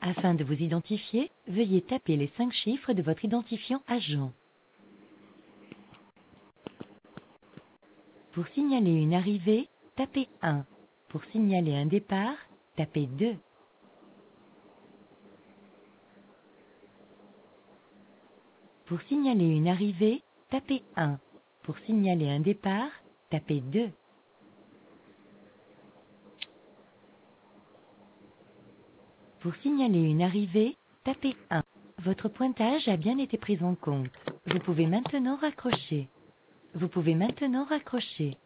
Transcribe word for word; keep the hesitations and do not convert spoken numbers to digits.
Afin de vous identifier, veuillez taper les cinq chiffres de votre identifiant agent. Pour signaler une arrivée, tapez un. Pour signaler un départ, tapez deux. Pour signaler une arrivée, tapez un. Pour signaler un départ, tapez deux. Pour signaler une arrivée, tapez un. Votre pointage a bien été pris en compte. Vous pouvez maintenant raccrocher. Vous pouvez maintenant raccrocher.